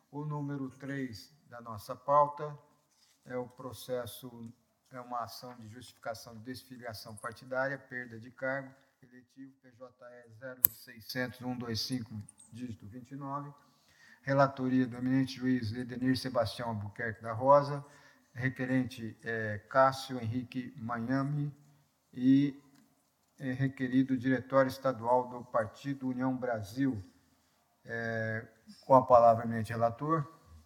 O número 3 da nossa pauta é o processo, é uma ação de justificação de desfiliação partidária, perda de cargo, eletivo PJE 0600125, dígito 29, relatoria do eminente juiz Edenir Sebastião Albuquerque da Rosa, requerente Cássio Henrique Manhami e requerido Diretório Estadual do Partido União Brasil. Com a palavra, eminente relator.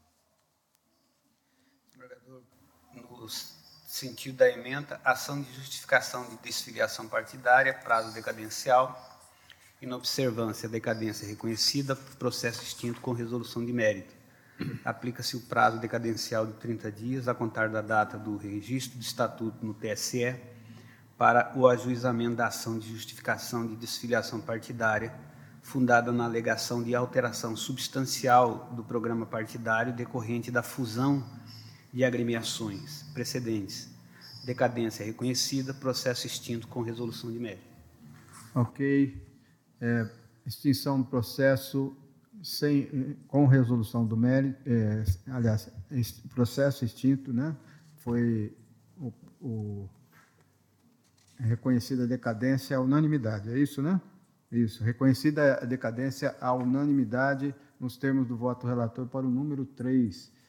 No sentido da ementa, ação de justificação de desfiliação partidária, prazo decadencial, inobservância, decadência reconhecida, processo extinto com resolução de mérito. Aplica-se o prazo decadencial de 30 dias, a contar da data do registro de estatuto no TSE, para o ajuizamento da ação de justificação de desfiliação partidária, fundada na alegação de alteração substancial do programa partidário decorrente da fusão de agremiações precedentes. Decadência reconhecida, processo extinto com resolução de mérito. Ok. Extinção do processo com resolução do mérito, aliás, processo extinto, né? Foi reconhecida a decadência à unanimidade, é isso, né? Isso, reconhecida a decadência à unanimidade nos termos do voto relator para o número 3.